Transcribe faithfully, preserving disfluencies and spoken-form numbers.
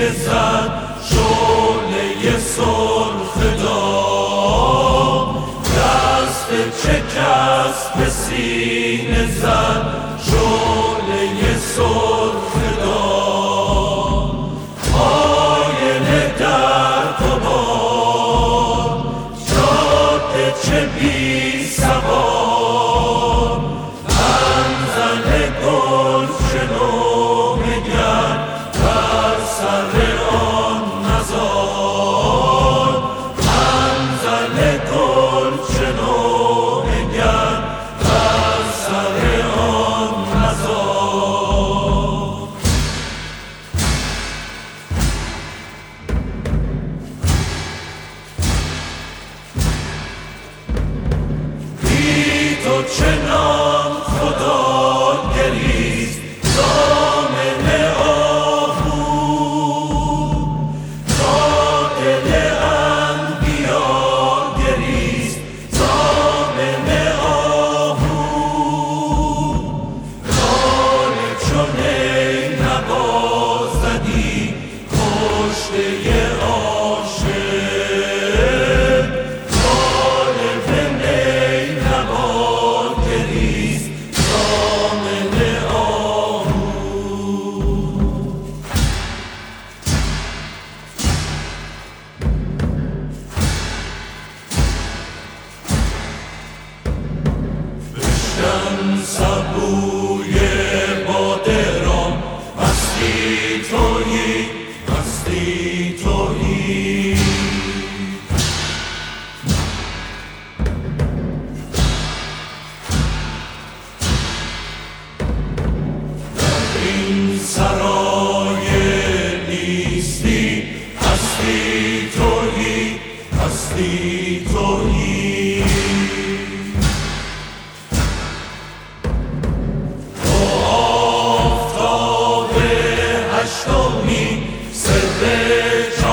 سینه زد شعله سرخ دام، دست چه کس به سینه زد شعله سرخ دام. آینه در تو باد جاده چه بی سوار، منزل گل شنو نگر بر سر آن مزار، منزل گل شنو نگر بر سر آن مزار. بی تو چنان خدا گریست دامن آهو، تا دل انبیا گریست دامن آهو. ناله چون ای نوازدی کشته عاشق، ناله به نی نوا گریست دامن آهو. بشکن سبوی باده را، مستی تویی مستی تویی. در این سرای نیستی هستی تویی هستی تویی. تو آفتاب هشتمی سر